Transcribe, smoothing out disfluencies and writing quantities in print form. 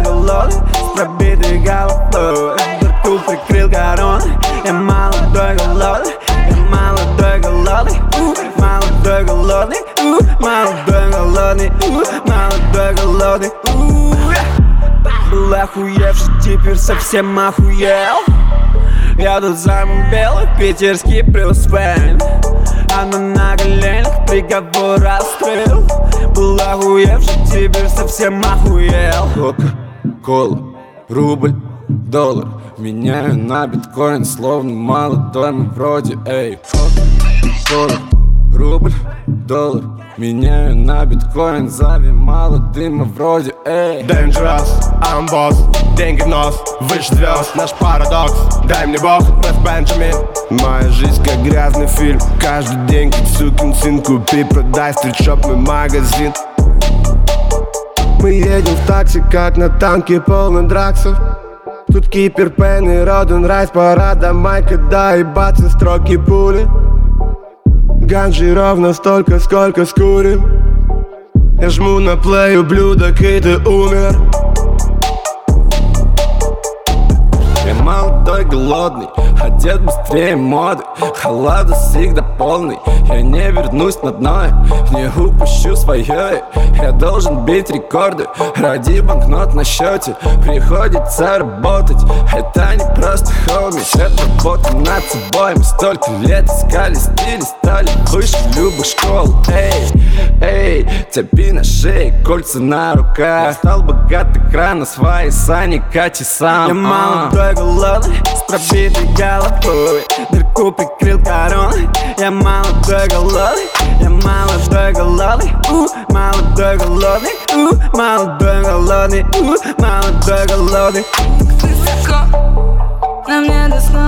голодный, с пробитой головой. Дырку прикрыл короной. Я молодой голодный, я молодой голодный, молодой голодный, молодой голодный, молодой голодный. Был охуевший, теперь совсем охуел. Я тут самый белый, питерский Брюс Уэйн. Она на коленях, приговор раскрыл. Был охуевший, теперь совсем охуел. Кока-кола, рубль, доллар. Меняю на биткоин, словно молодой, мы вроде, эй. Кока-кола, рубль, доллар. Меняю на биткоин, зови молодым, мы вроде, эй. Dangerous, I'm boss, деньги в нос, выше звезд, наш парадокс. Дай мне бог, Рэс Бенджамин. Моя жизнь как грязный фильм, каждый день как сукин сын. Купи, продай, стритшоп, мой магазин. Мы едем в такси, как на танке, полный драксов. Тут Кипер, Пен и Роден Райс, пора домой, когда ебаться строки пули. Ганджи ровно столько, сколько скурим. Я жму на плей, ублюдок, и ты умер. Я молодой, голодный, одет быстрее моды. Халат всегда полный, я не вернусь на дно. Не упущу свое, я должен бить рекорды. Ради банкнот на счете приходится работать. Это не просто хобби, это работа над собой. Мы столько лет искали стили, стали выше любых школ. Эй, цепи на шее, кольца на руках. Я стал богат экрана, свои сани, Кати сам. Я молодой, голодный, с пробитой головой. Дырку прикрыл короной. Я молодой, голодный, я молодой, голодный, молодой, голодный, молодой, голодный, молодой, голодный. Высоко, на мне доска.